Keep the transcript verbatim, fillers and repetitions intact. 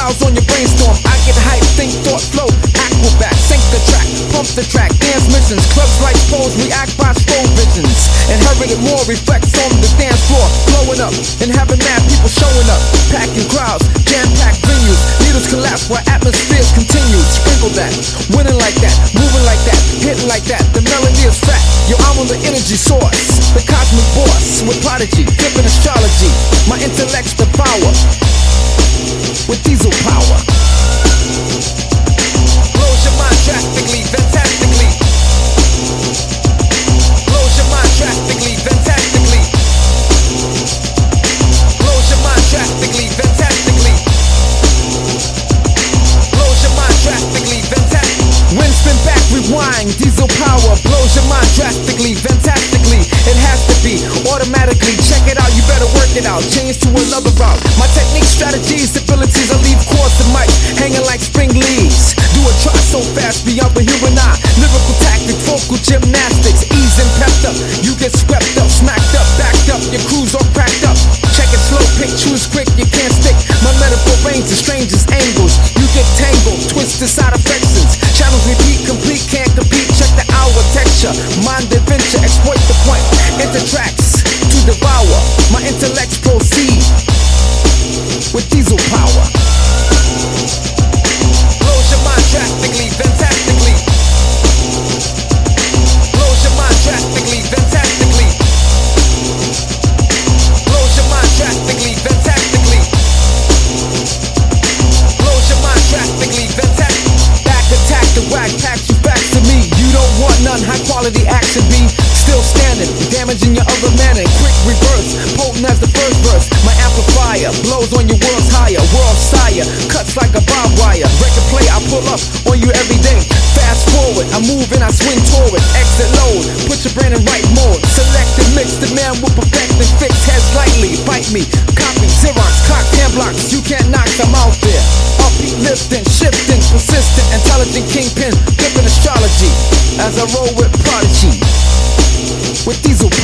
crowds on your brainstorm. I get hype, think, thought, flow, acrobat, sync the track, pump the track, dance missions, clubs like pose, react by slow visions. Inherited more reflects on the dance floor, blowing up and having mad people showing up, packing crowds, jam-packed venues. Needles collapse while atmospheres continue. Sprinkle that, winning like that, moving like that, hitting like that. The melody is fat. Yo, I'm on the energy source, the cosmic boss with prodigy, flipping astrology. My intellect's the power with diesel power. Blows your mind drastically, fantastically. Blows your mind drastically, fantastically. Blows your mind drastically, fantastically. Blows your mind drastically, fantastically. Wind spin back, rewind, diesel power. Blows your mind drastically, fantastically. It has to be automatically. Check it out, you better work it out. Change to another route. My technique, strategies, abilities, I leave chords to mic hanging like spring leaves. Do a try so fast beyond the human eye. Lyrical tactic, vocal gymnastics, ease and pepped up. You get swept up, smacked up, backed up. Your crew's all cracked up. Check it slow, pick, choose quick, you can't stick. My metaphor range the strangest angles. You get tangled, twisted side affections. Channels repeat, complete, can't compete. Check the hour texture, mind adventure, exploit the point. Enter tracks to devour. My intellects proceed with diesel power. Blows your mind drastically, fantastically. Blows your mind drastically, fantastically. Blows your mind drastically, fantastically. Blows your mind drastically, fantastically. Back attack, the whack packs you back to me. You don't want none, high quality action be still standing, damaging your other manner. Quick reverse, potent as the first verse. My amplifier blows on your world's higher. World sire, cuts like a barbed wire. Record play, I pull up on you every day. Fast forward, I move and I swing toward. Exit load, put your brain in right mode. Select and mix, the man will perfect and fix. Heads lightly, bite me, copy, Xerox, cock, hand blocks. You can't knock, I'm out there. Upbeat, lifting, shifting, persistent, intelligent kingpin, flipping astrology. As I roll with prodigy with diesel